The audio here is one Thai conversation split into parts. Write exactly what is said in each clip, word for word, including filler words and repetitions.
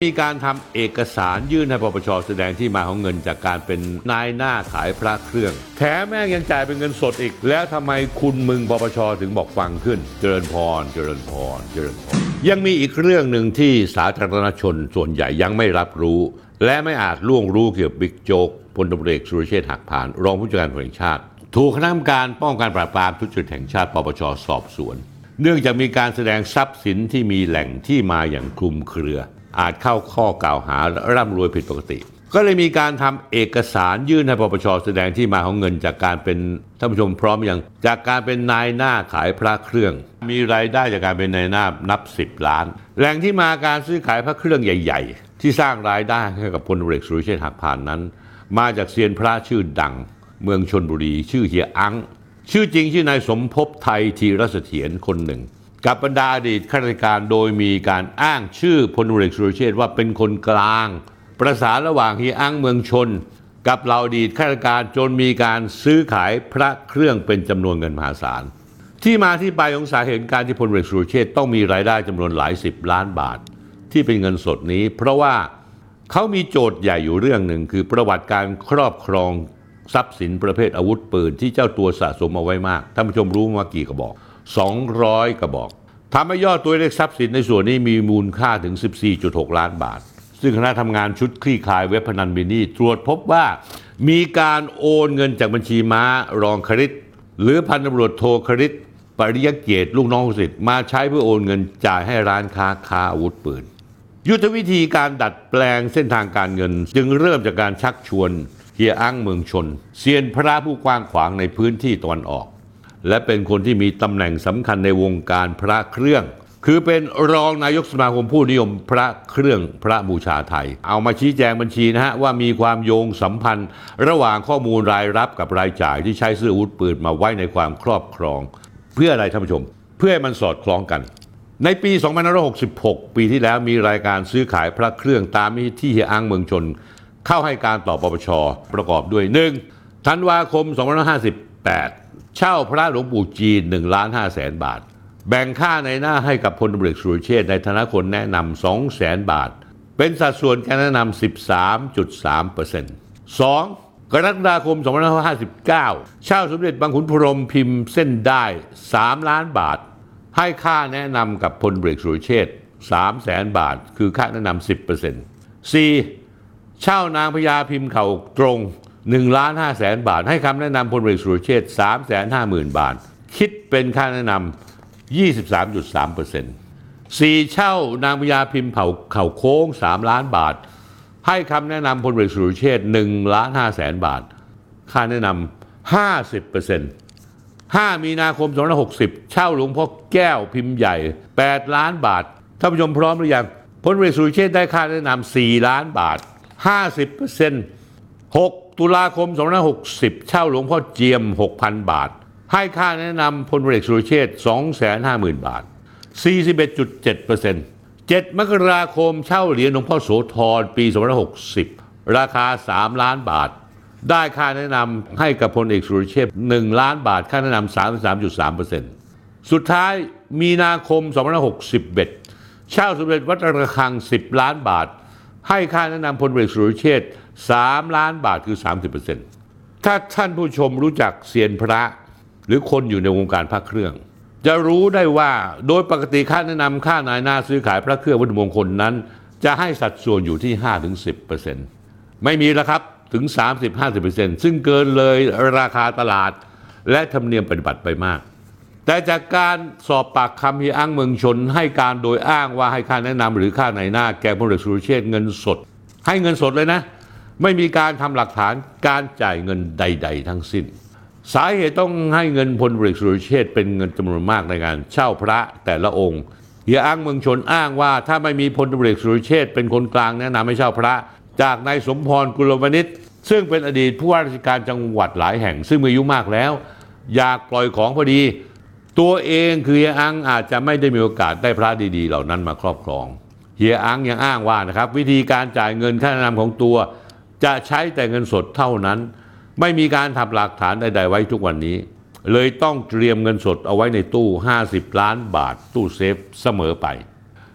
มีการทำเอกสารยื่นให้ปปช.แสดงที่มาของเงินจากการเป็นนายหน้าขายพระเครื่องแถมแม่งยังจ่ายเป็นเงินสดอีกแล้วทำไมคุณมึงปปช.ถึงบอกฟังขึ้นเจริญพรเจริญพรเจริญพรยังมีอีกเรื่องหนึ่งที่สาธารณชนส่วนใหญ่ยังไม่รับรู้และไม่อาจล่วงรู้เกี่ยวกับบิ๊กโจ๊กพลตำรวจเอกสุรเชษฐ์หักพานรองผู้จัดการตำรวจแห่งชาติถูกคณะกรรมการป้องกันปราบปรามทุจริตแห่งชาติปปช.สอบสวนเนื่องจากมีการแสดงทรัพย์สินที่มีแหล่งที่มาอย่างคลุมเครืออาจเข้าข้อกล่าวหาร่ำรวยผิดปกติก็เลยมีการทำเอกสารยื่นให้ปปช.แสดงที่มาของเงินจากการเป็นท่านผู้ชมพร้อมอย่างจากการเป็นนายหน้าขายพระเครื่องมีรายได้จากการเป็นนายหน้านับสิบล้านแหล่งที่มาการซื้อขายพระเครื่องใหญ่ๆที่สร้างรายได้ให้กับพลตำรวจเอกสุรเชษฐ์หักพานนั้นมาจากเซียนพระชื่อดังเมืองชลบุรีชื่อเฮียอังชื่อจริงชื่อนายสมภพไทยธีรเสถียรคนหนึ่งกับบรรดาอดีตข้าราชการโดยมีการอ้างชื่อพลตำรวจเอกสุรเชษฐ์ว่าเป็นคนกลางประสานระหว่างเฮียอังเมืองชนกับเหล่าอดีตข้าราชการจนมีการซื้อขายพระเครื่องเป็นจำนวนเงินมหาศาลที่มาที่ไปของสาเหตุการที่พลตำรวจเอกสุรเชษฐ์ต้องมีรายได้จำนวนหลายสิบล้านบาทที่เป็นเงินสดนี้เพราะว่าเขามีโจทย์ใหญ่อยู่เรื่องหนึ่งคือประวัติการครอบครองทรัพย์สินประเภทอาวุธปืนที่เจ้าตัวสะสมเอาไว้มากท่านผู้ชมรู้มากี่กระบอกสองร้อยกระบอกทำให้ยอดตัวเลขทรัพย์สินในส่วนนี้มีมูลค่าถึง สิบสี่จุดหก ล้านบาทซึ่งคณะทำงานชุดคลี่คลายเว็บพนันมินี่ตรวจพบว่ามีการโอนเงินจากบัญชีม้ารองคริสหรือพันตำรวจโทคริสปริยเกียรติลูกน้องสิทธิ์มาใช้เพื่อโอนเงินจ่ายให้ร้านค้าค้าอาวุธปืนยุทธวิธีการดัดแปลงเส้นทางการเงินจึงเริ่มจากการชักชวนเฮียอั้งเมืองชนเซียนพระผู้กว้างขวางในพื้นที่ตะวันออกและเป็นคนที่มีตำแหน่งสำคัญในวงการพระเครื่องคือเป็นรองนายกสมาคมผู้นิยมพระเครื่องพระบูชาไทยเอามาชี้แจงบัญชีนะฮะว่ามีความโยงสัมพันธ์ระหว่างข้อมูลรายรับกับรายจ่ายที่ใช้ซื้ออาวุธปืนมาไว้ในความครอบครองเพื่ออะไรท่านผู้ชมเพื่อให้มันสอดคล้องกันในปี สองพันห้าร้อยหกสิบหก ปีที่แล้วมีรายการซื้อขายพระเครื่องตามที่เฮียอั้งเมืองชนเข้าให้การต่อปปช.ประกอบด้วย หนึ่ง ธันวาคม สองพันห้าร้อยห้าสิบแปด เช่าพระหลวงปู่จีน หนึ่งล้านห้าแสน บาทแบ่งค่าในหน้าให้กับพลตำรวจเอกสุรเชษฐ์ในฐานะคนแนะนำ สองแสน บาทเป็นสัดส่วนการแนะนำ สิบสามจุดสามเปอร์เซ็นต์ สอง กรกฎาคม สองพันห้าร้อยห้าสิบเก้า เช่าสมเด็จบางขุนพรหมพิมพ์เส้นได้ สามล้านบาทให้ค่าแนะนำกับพลตำรวจเอกสุรเชษฐ์ สามแสน บาทคือค่าแนะนำ สิบเปอร์เซ็นต์ สี่ เช่านางพญาพิมพ์เข่าตรง หนึ่งล้านห้าแสน บาทให้คำแนะนำพลตำรวจเอกสุรเชษฐ์ สามแสนห้าหมื่น บาทคิดเป็นค่าแนะนำ ยี่สิบสามจุดสามเปอร์เซ็นต์ สี่ เช่านางพญาพิมพ์เผ่าเข่าโค้ง สามล้านบาทให้คำแนะนำพลตำรวจเอกสุรเชษฐ์ หนึ่งล้านห้าแสน บาทค่าแนะนำ ห้าสิบเปอร์เซ็นต์ ห้า มีนาคม สองพันห้าร้อยหกสิบ เช่าหลวงพ่อแก้วพิมพ์ใหญ่ แปดล้านบาทท่านผู้ชมพร้อมหรือยังพลตำรวจเอกสุรเชษฐ์ได้ค่าแนะนำ สี่ล้านบาท ห้าสิบเปอร์เซ็นต์ หก ตุลาคม สองพันห้าร้อยหกสิบ เช่าหลวงพ่อเจียม หกพัน บาทให้ค่าแนะนำพลตำรวจเอกสุรเชษฐ์ สองแสนห้าหมื่น บาท สี่สิบเอ็ดจุดเจ็ดเปอร์เซ็นต์ เจ็ด มกราคม เช่าเหรียญหลวงพ่อโสธรปี สองพันห้าร้อยหกสิบ ราคา สามล้านบาทได้ค่าแนะนำให้กับพลเอกสุรเชษฐ์ หนึ่งล้านบาทค่าแนะนำ สามสิบสามจุดสามเปอร์เซ็นต์ สุดท้ายมีนาคม สองพันห้าร้อยหกสิบเอ็ด เช่าสมเด็จวัดระฆัง สิบล้านบาทให้ค่าแนะนำพลเอกสุรเชษฐ์ สามล้านบาทคือ สามสิบเปอร์เซ็นต์ ถ้าท่านผู้ชมรู้จักเซียนพระหรือคนอยู่ในวงการพระเครื่องจะรู้ได้ว่าโดยปกติค่าแนะนำค่านายหน้าซื้อขายพระเครื่องวัตถุมงคลนั้นจะให้สัดส่วนอยู่ที่ ห้าถึงสิบเปอร์เซ็นต์ ไม่มีแล้วครับถึง สามสิบถึงห้าสิบเปอร์เซ็นต์ ซึ่งเกินเลยราคาตลาดและธรรมเนียมปฏิบัติไปมากแต่จากการสอบปากคำเฮียอั้งเมืองชนให้การโดยอ้างว่าให้ค่าแนะนำหรือค่านายหน้าแก่พลเอกสุรเชษฐ์เงินสดให้เงินสดเลยนะไม่มีการทำหลักฐานการจ่ายเงินใดๆทั้งสิ้นสาเหตุต้องให้เงินพลตำรวจเอกสุรเชษฐ์เป็นเงินจำนวนมากในการเช่าพระแต่ละองค์เฮียอั้งเมืองชนอ้างว่าถ้าไม่มีพลตำรวจเอกสุรเชษฐ์เป็นคนกลางแนะนำให้เช่าพระจากนายสมพรกุลวณิชซึ่งเป็นอดีตผู้ว่าราชการจังหวัดหลายแห่งซึ่งมีอายุมากแล้วอยากปล่อยของพอดีตัวเองคือเฮียอั้งอาจจะไม่ได้มีโอกาสได้พระดีๆเหล่านั้นมาครอบครองเฮียอั้งยังอ้างว่านะครับวิธีการจ่ายเงินค่าแนะนำของตัวจะใช้แต่เงินสดเท่านั้นไม่มีการทำหลักฐานใดๆไว้ทุกวันนี้เลยต้องเตรียมเงินสดเอาไว้ในตู้ห้าสิบล้านบาทตู้เซฟเสมอไป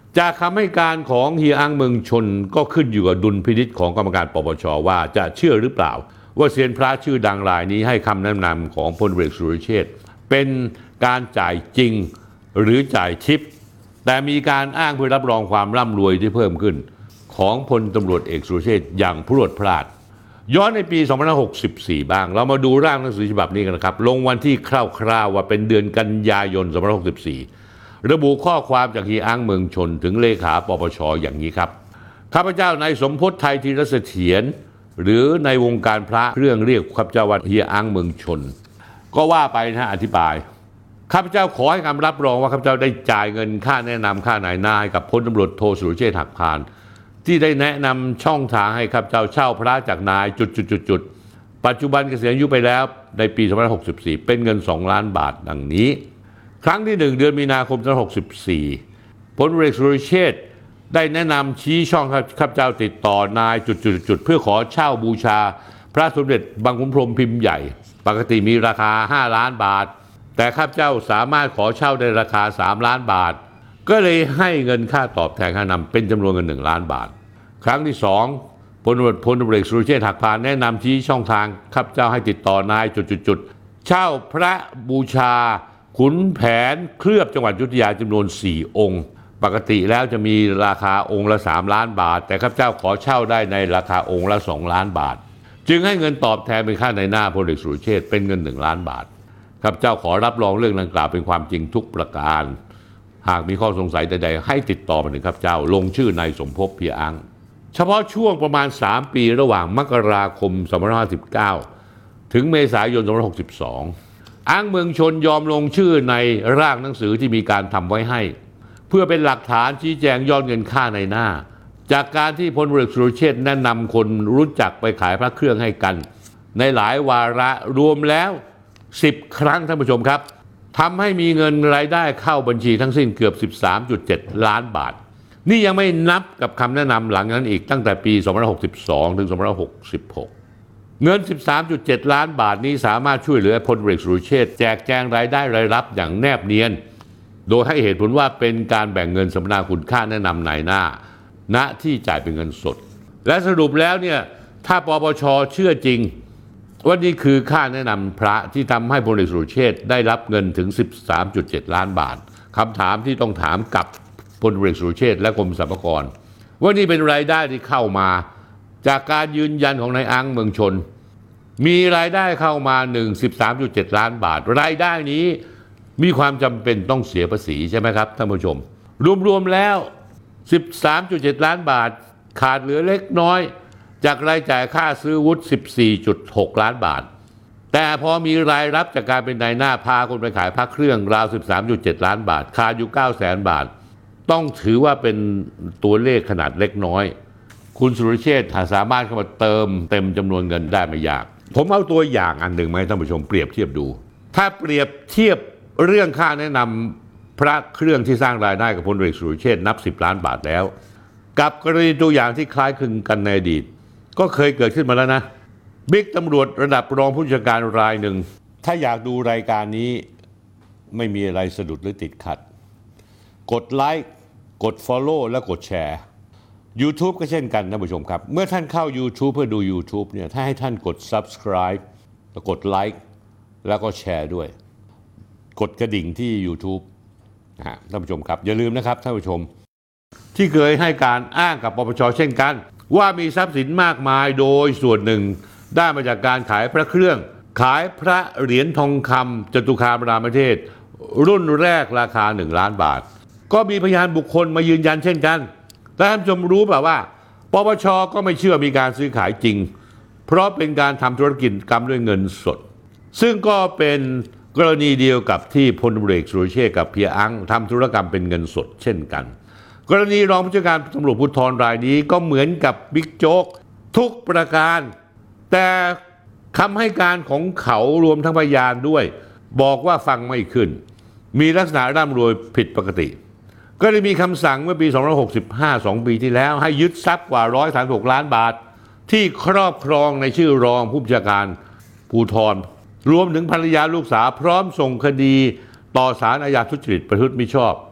จากคำให้การของเฮียอังเมืองชนก็ขึ้นอยู่กับดุลพินิจของกรรมการปปช.ว่าจะเชื่อหรือเปล่าว่าเซียนพระชื่อดังรายนี้ให้คำแนะนำของพลเอกสุรเชษฐ์เป็นการจ่ายจริงหรือจ่ายทิปแต่มีการอ้างเพื่อรับรองความร่ำรวยที่เพิ่มขึ้นของพลตำรวจเอกสุรเชษฐ์อย่างพรวดพลาดย้อนในปีสองพันห้าร้อยหกสิบสี่บ้างเรามาดูร่างหนังสือฉบับนี้กันนะครับลงวันที่คร่าวๆว่าเป็นเดือนกันยายนสองพันห้าร้อยหกสิบสี่ระบุข้อความจากเฮียอังเมืองชนถึงเลขาปปช.อย่างนี้ครับข้าพเจ้านายสมพจน์ไทยธีรเสถียรหรือในวงการพระเครื่องเรียกข้าพเจ้าว่าเฮียอังเมืองชนก็ว่าไปนะอธิบายข้าพเจ้าขอให้คำรับรองว่าข้าพเจ้าได้จ่ายเงินค่าแนะนำค่านายหน้าให้กับพลตำรวจโทสุรเชษฐ์หักพานที่ได้แนะนำช่องทางให้ข้าพเจ้าเช่าพระจากนายจุดๆๆปัจจุบันเกษียณอายุไปแล้วในปีสองพันห้าร้อยหกสิบสี่เป็นเงินสองล้านบาทดังนี้ครั้งที่หนึ่งเดือนมีนาคมสองพันห้าร้อยหกสิบสี่พลเอกสุรเชษฐ์ได้แนะนำชี้ช่องข้าพเจ้าติดต่อนายจุดๆๆเพื่อขอเช่าบูชาพระสมเด็จบางขุนพรหมพิมพ์ใหญ่ปกติมีราคาห้าล้านบาทแต่ข้าพเจ้าสามารถขอเช่าในราคาสามล้านบาทก็เลยให้เงินค่าตอบแทนค่านำเป็นจำนวนเงินหนึ่งล้านบาทครั้งที่สองพลตำรวจพลตำรวจเอกสุรเชษฐ์หักพานแนะนำชี้ช่องทางข้าพเจ้าให้ติดต่อนายจุดๆๆเช่าพระบูชาขุนแผนเคลือบจังหวัดอยุธยาจำนวนสี่องค์ปกติแล้วจะมีราคาองค์ละสามล้านบาทแต่ข้าพเจ้าขอเช่าได้ในราคาองค์ละสองล้านบาทจึงให้เงินตอบแทนเป็นค่าในหน้าพลเอกสุรเชษฐ์เป็นเงินหนึ่งล้านบาทข้าพเจ้าขอรับรองเรื่องดังกล่าวเป็นความจริงทุกประการหากมีข้อสงสัยใดๆให้ติดต่อมาถึงข้าพเจ้าลงชื่อนายสมภพเพียอังเฉพาะช่วงประมาณสามปีระหว่างมกราคมสองพันห้าร้อยห้าสิบเก้าถึงเมษายนสองพันห้าร้อยหกสิบสองอังเมืองชนยอมลงชื่อในร่างหนังสือที่มีการทำไว้ให้เพื่อเป็นหลักฐานชี้แจงยอดเงินค่าในหน้าจากการที่พลเอกสุรเชษฐ์แนะนำคนรู้จักไปขายพระเครื่องให้กันในหลายวาระรวมแล้วสิบครั้งท่านผู้ชมครับทำให้มีเงินรายได้เข้าบัญชีทั้งสิ้นเกือบ สิบสามจุดเจ็ด ล้านบาทนี่ยังไม่นับกับคำแนะนำหลังนั้นอีกตั้งแต่ปีสองพันห้าร้อยหกสิบสองถึงสองพันห้าร้อยหกสิบหกเงิน สิบสามจุดเจ็ด ล้านบาทนี้สามารถช่วยเหลือพลเอกสุรเชษฐ์แจกแจงรายได้รายรับอย่างแนบเนียนโดยให้เหตุผลว่าเป็นการแบ่งเงินสัมมนาคุณค่าแนะนำนายหน้าณที่จ่ายเป็นเงินสดและสรุปแล้วเนี่ยถ้าปปช.เชื่อจริงว่านี่คือค่าแนะนำพระที่ทำให้พลเอกสุรเชษฐ์ได้รับเงินถึง สิบสามจุดเจ็ด ล้านบาทคำถามที่ต้องถามกับพลเอกสุรเชษฐ์และกรมสรรพากรว่านี่เป็นรายได้ที่เข้ามาจากการยืนยันของนายอังเมืองชนมีรายได้เข้ามาหนึ่ง สิบสามจุดเจ็ด ล้านบาทรายได้นี้มีความจำเป็นต้องเสียภาษีใช่ไหมครับท่านผู้ชมรวมๆแล้ว สิบสามจุดเจ็ด ล้านบาทขาดเหลือเล็กน้อยจากรายจ่ายค่าซื้อวุฒิ สิบสี่จุดหก ล้านบาทแต่พอมีรายรับจากการเป็นนายหน้าพาคนไปขายพระเครื่องราว สิบสามจุดเจ็ด ล้านบาทขาดอยู่ เก้าแสน บาทต้องถือว่าเป็นตัวเลขขนาดเล็กน้อยคุณสุรเชษฐ์สามารถเข้ามาเติมเต็มจำนวนเงินได้ไม่ยากผมเอาตัวอย่างอันหนึ่งมาให้ท่านผู้ชมเปรียบเทียบดูถ้าเปรียบเทียบเรื่องค่าแนะนำพระเครื่องที่สร้างรายได้กับพลเอกสุรเชษฐ์นับสิบล้านบาทแล้วกับกรณีตัวอย่างที่คล้ายคลึงกันในอดีตก็เคยเกิดขึ้นมาแล้วนะบิ๊กตำรวจระดับรองผู้บัญชาการรายหนึ่งถ้าอยากดูรายการนี้ไม่มีอะไรสะดุดหรือติดขัดกดไลค์กด Follow และกดแชร์ YouTube ก็เช่นกันท่านผู้ชมครับเมื่อท่านเข้า YouTube เพื่อดู YouTube เนี่ยถ้าให้ท่านกด Subscribe แล้วกดไลค์แล้วก็แชร์ด้วยกดกระดิ่งที่ YouTube นะฮะท่านผู้ชมครับอย่าลืมนะครับท่านผู้ชมที่เคยให้การอ้างกับปปช.เช่นกันว่ามีทรัพย์สินมากมายโดยส่วนหนึ่งได้มาจากการขายพระเครื่องขายพระเหรียญทองคำจตุคามรามเทพรุ่นแรกราคาหนึ่งล้านบาทก็มีพยานบุคคลมายืนยันเช่นกันแต่ท่านผู้ชมรู้เปล่าว่าปปช.ก็ไม่เชื่อมีการซื้อขายจริงเพราะเป็นการทำธุรกิจกรรมด้วยเงินสดซึ่งก็เป็นกรณีเดียวกับที่พลตำรวจเอกสุรเชษฐ์กับเพียอังทำธุรกรรมเป็นเงินสดเช่นกันกรณีรองผู้จัดการตำรวจภูธรรายนี้ก็เหมือนกับบิ๊กโจ๊กทุกประการแต่คำให้การของเขารวมทั้งพยานด้วยบอกว่าฟังไม่ขึ้นมีลักษณะร่ำรวยผิดปกติก็ได้มีคำสั่งเมื่อปีสองพันห้าร้อยหกสิบห้า สองปีที่แล้วให้ยึดทรัพย์กว่าหนึ่งร้อยสามสิบหกล้านบาทที่ครอบครองในชื่อรองผู้บัญชาการภูธรรวมถึงภรรยาลูกสาวพร้อมส่งคดีต่อศาลอาญาทุจริตประพฤติมิชอบ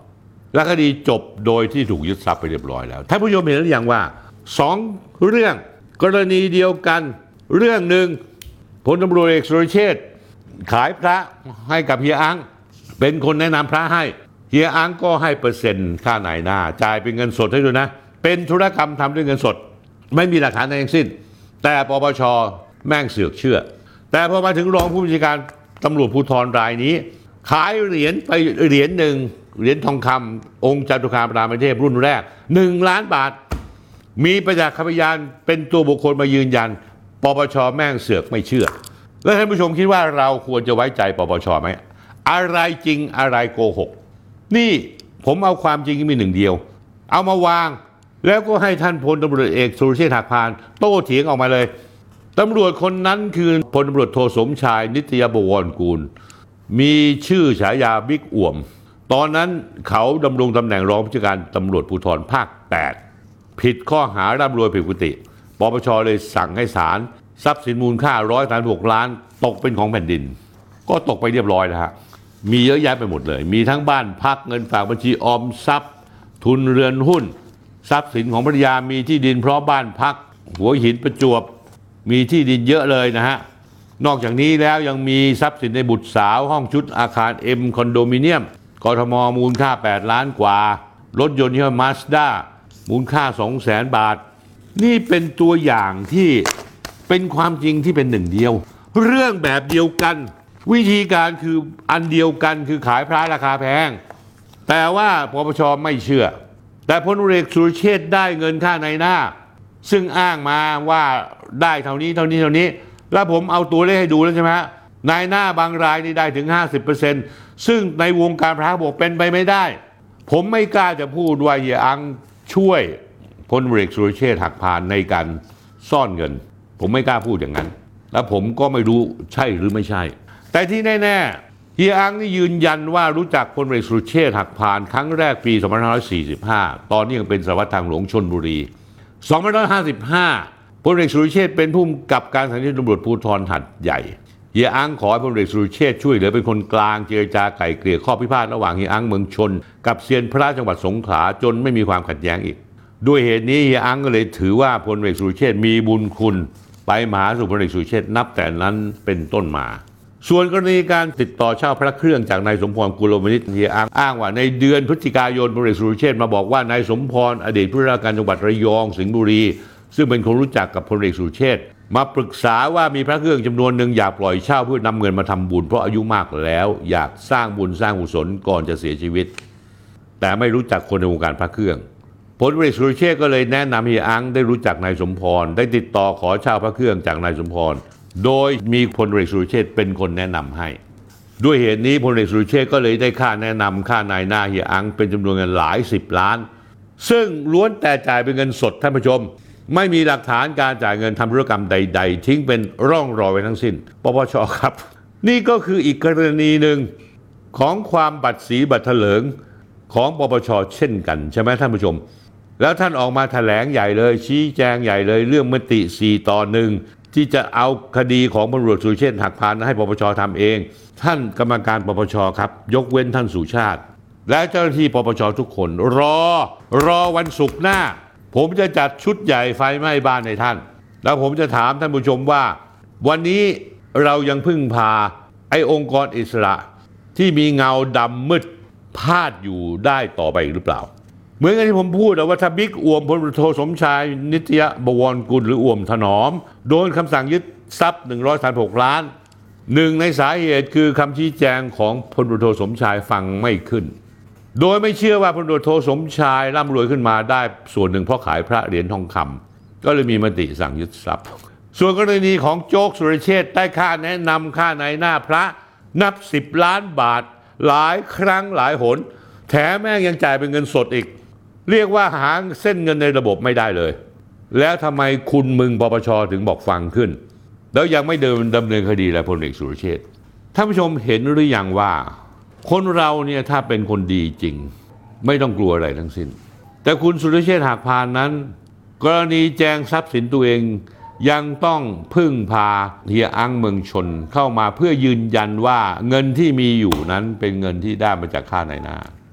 และคดีจบโดยที่ถูกยึดทรัพย์ไปเรียบร้อยแล้วท่านผู้ชมเห็นหรือยังว่าสองเรื่องกรณีเดียวกันเรื่องหนึ่งพลตำรวจเอกสุรเชษฐ์ขายพระให้กับเฮียอังเป็นคนแนะนำพระให้เฮียอังก็ให้เปอร์เซ็นต์ค่านายหน้าจ่ายเป็นเงินสดให้ด้วยนะเป็นธุรกรรมทำด้วยเงินสดไม่มีหลักฐานใดทั้งสิ้นแต่ปปช.แม่งเสือกเชื่อแต่พอมาถึงรองผู้บัญชาการตำรวจภูธรรายนี้ขายเหรียญไปเหรียญหนึ่งเหรียญทองคำองค์จตุคามรามเทพรุ่นแรกหนึ่งล้านบาทมีประจักษ์พยานเป็นตัวบุคคลมายืนยันปปช.แม่งเสือกไม่เชื่อแล้วท่านผู้ชมคิดว่าเราควรจะไว้ใจปปช.ไหมอะไรจริงอะไรโกหกนี่ผมเอาความจริงมีหนึ่งเดียวเอามาวางแล้วก็ให้ท่านพลตำรวจเอกสุรเชษฐ์หักพานโต้เถียงออกมาเลยตำรวจคนนั้นคือพลตำรวจโทสมชายนิตยบวรกูลมีชื่อฉายาบิ๊กอ่วมตอนนั้นเขาดำรงตำแหน่งรองผู้จัดการตำรวจภูธรภาคแปดผิดข้อหาร่ำรวยผิดปกติปปชเลยสั่งให้ศาลทรัพย์สินมูลค่าหนึ่งร้อยสามสิบหกล้านตกเป็นของแผ่นดินก็ตกไปเรียบร้อยนะฮะมีเยอะแยะไปหมดเลยมีทั้งบ้านพักเงินฝากบัญชีออมทรัพย์ทุนเรือนหุ้นทรัพย์สินของภรรยามีที่ดินพร้อมบ้านพักหัวหินประจวบมีที่ดินเยอะเลยนะฮะนอกจากนี้แล้วยังมีทรัพย์สินในบุตรสาวห้องชุดอาคารเอ็มคอนโดมิเนียมกทมมูลค่าแปดล้านกว่ารถยนต์ยี่ห้อมาสด้ามูลค่า สองแสน บาทนี่เป็นตัวอย่างที่เป็นความจริงที่เป็นหนึ่งเดียวเรื่องแบบเดียวกันวิธีการคืออันเดียวกันคือขายพระราคาแพงแต่ว่าปปช.ไม่เชื่อแต่พลตำรวจเอกสุรเชษฐ์ได้เงินค่าในหน้าซึ่งอ้างมาว่าได้เท่านี้เท่านี้เท่านี้แล้วผมเอาตัวเลขให้ดูแล้วใช่ไหมนายหน้าบางรายนี่ได้ถึง ห้าสิบเปอร์เซ็นต์ ซึ่งในวงการพระบอกเป็นไปไม่ได้ผมไม่กล้าจะพูดว่าเฮียอังช่วยพลตำรวจเอกสุรเชษฐ์หักพานในการซ่อนเงินผมไม่กล้าพูดอย่างนั้นแล้วผมก็ไม่รู้ใช่หรือไม่ใช่แต่ที่แน่ๆเฮียอังนี่ยืนยันว่ารู้จักพลตำรวจเอกสุรเชษฐ์หักพานครั้งแรกปีสองพันห้าร้อยสี่สิบห้าตอนนี้ยังเป็นสารวัตรทางหลวงชลบุรีสองพันห้าร้อยห้าสิบห้าพลเอกสุรเชษฐ์เป็นผู้กำกับการสถานีตำรวจภูธรหัดใหญ่เฮียอังขอให้พลเอกสุรเชษฐ์ช่วยเหลือเป็นคนกลางเจรจาไกล่เกลี่ยข้อพิพาทระหว่างเฮียอังเมืองชนกับเซียนพระจังหวัดสงขลาจนไม่มีความขัดแย้งอีกด้วยเหตุนี้เฮียอังก็เลยถือว่าพลเอกสุรเชษฐ์มีบุญคุณไปมาหาสู่พลเอกสุรเชษฐ์นับแต่นั้นเป็นต้นมาส่วนกรณีการติดต่อเช่าพระเครื่องจากนายสมพรกุลวณิชเฮียอังอ้างว่าในเดือนพฤศจิกายนพลเอกสุรเชษฐ์มาบอกว่านายสมพรอดีตผู้ว่าการจังหวัดระยองสิงห์บุรีซึ่งเป็นคนรู้จักกับพลเอกสุรเชษฐ์มาปรึกษาว่ามีพระเครื่องจำนวนหนึ่งอยากปล่อยเช่าเพื่อนำเงินมาทำบุญเพราะอายุมากแล้วอยากสร้างบุญสร้างกุศลก่อนจะเสียชีวิตแต่ไม่รู้จักคนในวงการพระเครื่องพลเอกสุรเชษฐ์ก็เลยแนะนำเฮียอังได้รู้จักนายสมพรได้ติดต่อขอเช่าพระเครื่องจากนายสมพรโดยมีพลเอกสุรเชษฐ์เป็นคนแนะนำให้ด้วยเหตุนี้พลเอกสุรเชษฐ์ก็เลยได้ค่าแนะนำค่านายหน้าเฮียอังเป็นจำนวนเงินหลายสิบล้านซึ่งล้วนแต่จ่ายเป็นเงินสดท่านผู้ชมไม่มีหลักฐานการจ่ายเงินทำธุรกรรมใดๆทิ้งเป็นร่องรอยไว้ทั้งสิ้นปปช.ครับนี่ก็คืออีกกรณีหนึ่งของความบัดสีบัดเถลิงของปปช.เช่นกันใช่ไหมท่านผู้ชมแล้วท่านออกมาแถลงใหญ่เลยชี้แจงใหญ่เลยเรื่องมติสี่ต่อหนึ่งที่จะเอาคดีของพลตำรวจสุรเชษฐ์หักพานให้ปปช.ทำเองท่านกรรมการปปช.ครับยกเว้นท่านสุชาติและเจ้าหน้าที่ปปช.ทุกคนรอรอวันศุกร์หน้าผมจะจัดชุดใหญ่ไฟไหม้บ้านในท่านแล้วผมจะถามท่านผู้ชมว่าวันนี้เรายังพึ่งพาไอ้องค์กรอิสระที่มีเงาดำมืดพาดอยู่ได้ต่อไปหรือเปล่าเหมือนกันที่ผมพูดว่าถ้าบิ๊กอ่วมพลตำรวจโทสมชายนิตยบวรกุลหรืออ่วมถนอมโดนคำสั่งยึดทรัพย์หนึ่งร้อยสามสิบหกล้านหนึ่งในสาเหตุคือคำชี้แจงของพลตำรวจโทสมชายฟังไม่ขึ้นโดยไม่เชื่อว่าพลตำรวจโทสมชายร่ำรวยขึ้นมาได้ส่วนหนึ่งเพราะขายพระเหรียญทองคำก็เลยมีมติสั่งยึดทรัพย์ส่วนกรณีของโจ๊กสุรเชษฐ์ได้ค่าแนะนำค่าในหน้าพระนับสิบล้านบาทหลายครั้งหลายหนแถมแม่งยังจ่ายเป็นเงินสดอีกเรียกว่าหาเส้นเงินในระบบไม่ได้เลยแล้วทำไมคุณมึงปปช.ถึงบอกฟังขึ้นแล้วยังไม่เดินดำเนินคดีอะไรพลเอกสุรเชษฐ์ท่านผู้ชมเห็นหรือยังว่าคนเราเนี่ยถ้าเป็นคนดีจริงไม่ต้องกลัวอะไรทั้งสิ้นแต่คุณสุรเชษฐ์หักพานนั้นกรณีแจงทรัพย์สินตัวเองยังต้องพึ่งพาเฮียอังเมืองชนเข้ามาเพื่อยืนยันว่าเงินที่มีอยู่นั้นเป็นเงินที่ได้มาจากค่านายหน้า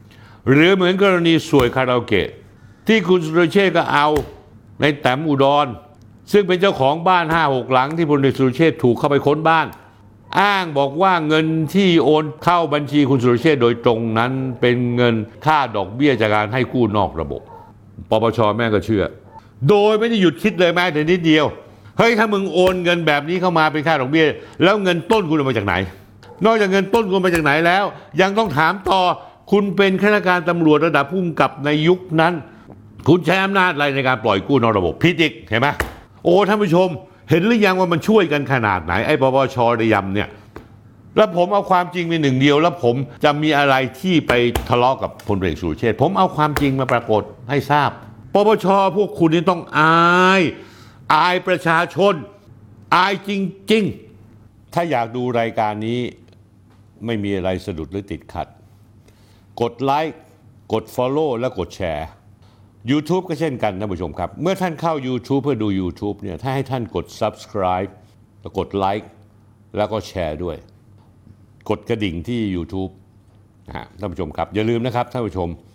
หรือเหมือนกรณีสวยคาราโอเกะที่คุณสุรเชษฐ์ก็เอาในแต้มอุดรซึ่งเป็นเจ้าของบ้านห้าหกหลังที่พลเอกสุรเชษฐ์ถูกเข้าไปค้นบ้านอ้างบอกว่าเงินที่โอนเข้าบัญชีคุณสุรเชษฐ์โดยตรงนั้นเป็นเงินค่าดอกเบี้ยจากการให้กู้นอกระบบปปชแม่ก็เชื่อโดยไม่ได้หยุดคิดเลยแม้แต่นิดเดียวเฮ้ยถ้ามึงโอนเงินแบบนี้เข้ามาเป็นค่าดอกเบี้ยแล้วเงินต้นคุณเอามาจากไหนนอกจากเงินต้นคุณมาจากไหนแล้วยังต้องถามต่อคุณเป็นข้าราชการตำรวจระดับผู้กำกับในยุคนั้นคุณใช้อำนาจอะไรในการปล่อยกู้นอกระบบผิดอีกเห็นไหมโอ้ท่านผู้ชมเห็นหรือยังว่ามันช่วยกันขนาดไหนไอ้ปปชระยำเนี่ยแล้วผมเอาความจริงเป็นหนึ่งเดียวแล้วผมจะมีอะไรที่ไปทะเลาะกับพลเอกสุรเชษฐ์ผมเอาความจริงมาปรากฏให้ทราบปปชพวกคุณนี่ต้องอายอายประชาชนอายจริงๆถ้าอยากดูรายการนี้ไม่มีอะไรสะดุดหรือติดขัดกดไลค์กด Follow และกดแชร์ YouTube ก็เช่นกันนะผู้ชมครับเมื่อท่านเข้า YouTube เพื่อดู YouTube เนี่ยถ้าให้ท่านกด Subscribe แล้วกดไลค์แล้วก็แชร์ด้วยกดกระดิ่งที่ YouTube นะฮะท่านผู้ชมครับอย่าลืมนะครับท่านผู้ชม